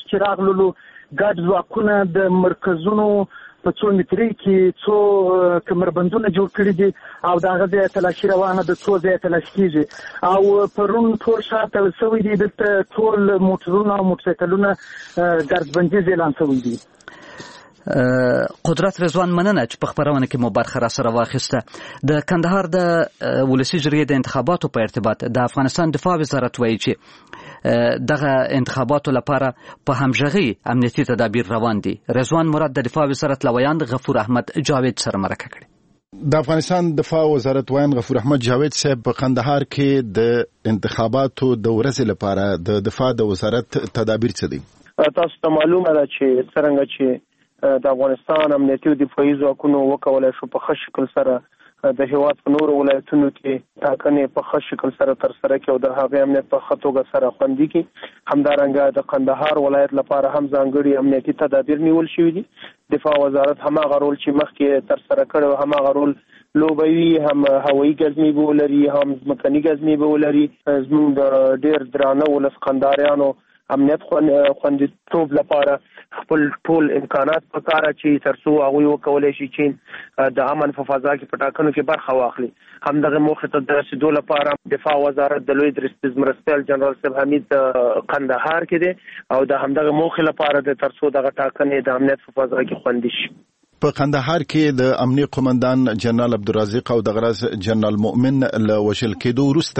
چې راغلو ګډ ځواکونه د مرکزونو په څو متري کې څو کمربندونه جوړ کړي دي او د هغه ځای تلاشي روانه د څو ځای تلاشي کېږي او پرون ټول ښار تړل شوی دی. دلته ټول موټرونه او موټرسایکلونه ګردبندیز اعلان شوی دي. قدرت رضوان مننه چې په خبرونه کې مو برخه را سره واخیسته. د کندهار د ولسی جرګې د انتخاباتو په ارتباط د افغانستان دفاع وزارت وایي چې دغه انتخاباتو لپاره په همغږي امنیتي تدابیر روان دي. رضوان مراد د دفاع وزارت لویان غفور احمد جاوید سره مرکه کړي. د افغانستان دفاع وزارت ویان غفور احمد جاوید صاحب په کندهار کې د انتخاباتو د ورځې لپاره د دفاع د وزارت تدابیر څه دي؟ تاسو ته معلومه ده چې څنګه چې د افغانستان امنیتي او دفاعي ځواکونو وکولای شو په ښه شکل سره د هیواد په نورو ولایتونو کې ټاکنې په ښه شکل سره ترسره کړي او د هغې امنیت په ښه توګه سره خوندي کړي. همدارنګه د قندهار ولایت لپاره هم ځانګړي امنیتي تدابیر نیول شوي دي. دفاع وزارت هماغه رول چې مخکې ترسره کړی و هماغه رول لوبوي، هم هوایي ګزمې به ولري، هم ځمکني ګزمې به ولري. زموږ د ډېر درانه ولس قنداریانو امنیت خوندیتوب لپاره خپل ټول امکانات په کار اچي ترڅو هغوی وکولی شي چې د امن په فضا کې په ټاکنو کې برخه واخلي. همدغه موخې ته د رسېدو لپاره دفاع وزارت د لوی درستیز مرستیال جنرال صاحب حمید قندهار کې دی او د همدغه موخې لپاره د ترڅو دغه ټاکنې د امنیت په فضا کې خوندي شي. په قندهار کې د امنیه قومندان جنرال عبدالرزاق او د غرض جنرال مؤمن له وژل کېدو وروسته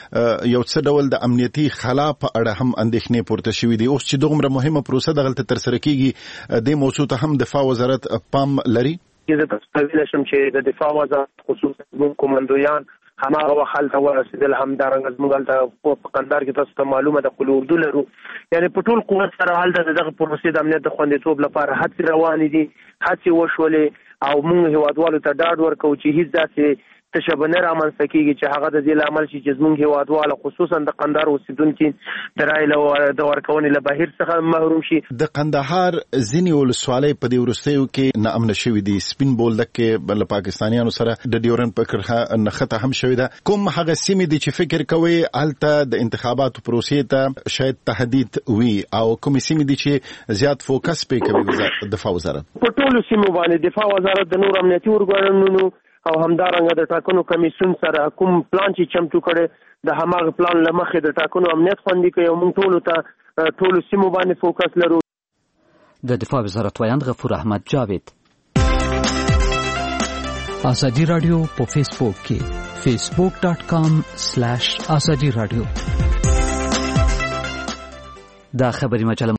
یو څه ډول د امنیتي خلا په اړه هم اندېښنې پورته شوې دي. اوس چې دومره مهمه پروسه دغلته ترسره کېږي د موضوع ته هم دفاع وزارت پام لري. زه تاسو ته ویلی شم چې د دفاع وزارت خصوصا زموږ کومندویان هماغه وخت هلته ورسېدل. همدارنګه زموږ هلته په قندهار کې تاسو ته معلومه ده خو اردو لرو، یعنې په ټول قوت سره هلته د دغه پروسې د امنیت د خوندیتوب لپاره هڅې روانې دي. هڅې وشولې او موږ هیوادوالو ته ډاډ ورکوو چې هیڅ داسې تشبه نه رامنځته کېږي چې هغه د دې لامل شي چې زموږ هیوادواله خصوصا د قندهار اوسېدونکي د رایې د ورکونې له بهیر څخه محروم شي. د قندهار ځینې ولسوالۍ په دې وروستیو کې ناامنه شوي دي. سپین بولدک کې له پاکستانیانو سره د ډیورنډ په کرښه نښته هم شوې ده. کوم هغه سیمې دي چې فکر کوئ هلته د انتخاباتو پروسې ته شاید تهدید وي او کومې سیمې دي چې زیات فوکس پې کوي دفاع وزارت؟ په ټولو سیمو باندې دفاع وزارت د نور امنیتي ارګانونو او همدارنګه د ټاکنو کمیسیون سره کوم پلان چې چمتو کړي د هماغه پلان له مخې د ټاکنو امنیت خوندي کوي او موږ ټولو سیمو باندې فوکس لرو. د دفاع وزارت ویاند غفور احمد جاوید. ازادي رادیو په فیسبوک کې facebook.com/azadi radio دا خبري مجله